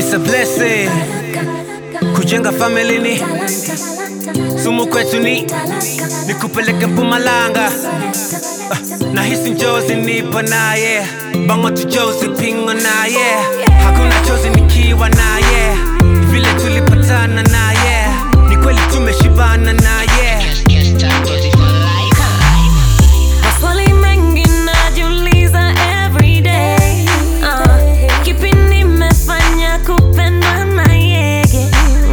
It's a blessing kujenga family ni sumu kwetu ni kupeleka Mpumalanga. Nahisi njozi nipo naye, bango tujozi pingo naye, hakuna chozi nikiwa naye, vile tulipatana naye, ni kweli tumeshibana naye. Maswali mengi najiuliza every day, kipi nimefanya kupendwa na yeye?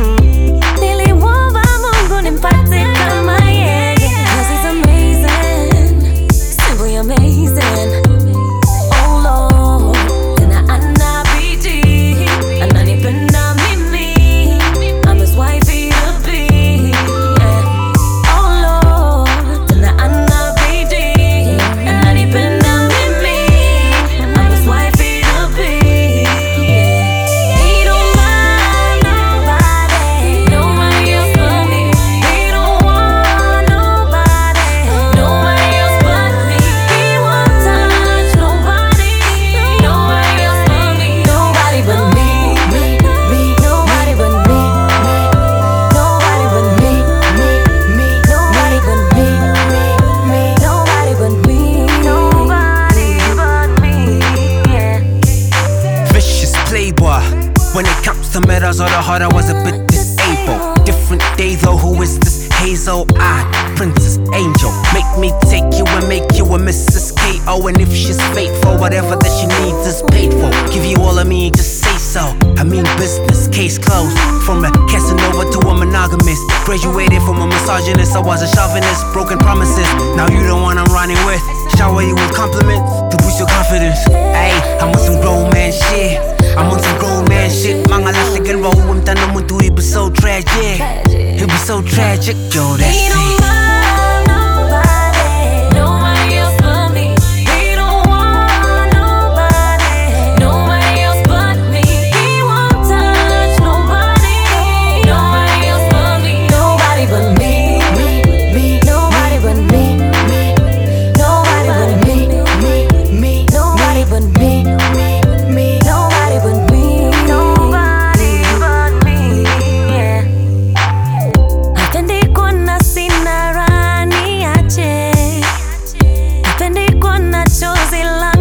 Nilimwomba Mungu nimpate kama yeye, 'cause he's amazing, simply amazing. Oh Lord, tena anabidi, ananipenda mimi, I'm his wifey to be, yeah. Oh Lord, tena anabidi, ananipenda mimi, I'm his wifey to be, yeah. He don't mind nobody, nobody else but me. He don't want nobody, nobody else but me. He won't touch nobody, nobody else but me. Nobody but me, nobody but me, nobody but me, nobody but me, nobody but me, nobody but me, yeah. Vicious playboy. When it comes to medals or the heart, I was a bit disabled. Different day though, who is this hazel-eyed princess angel? Make me take you and make you a Mrs. K.O. And if she's faithful, whatever that she needs is paid for. Give you all of me, just say so. I mean business, case closed. From a Casanova to a monogamist. Graduated from a misogynist, I was a chauvinist. Broken promises, now you the one I'm running with. Shower you with compliments to boost your confidence. Ayy, I'm on some grown man shit. I'm on some grown man shit. Mga lastig and roll, umtana mo to, it be so tragic. It be so tragic, yo, that's He don't it. mind nobody, nobody else but me. He don't want nobody, nobody else but me. He won't touch nobody, nobody else but me. Nobody but me, nobody but me, nobody but me, nobody but me, nobody but me, nobody but me, yeah. Hapendi kuona sina rani ache, hapendi kuona chozi la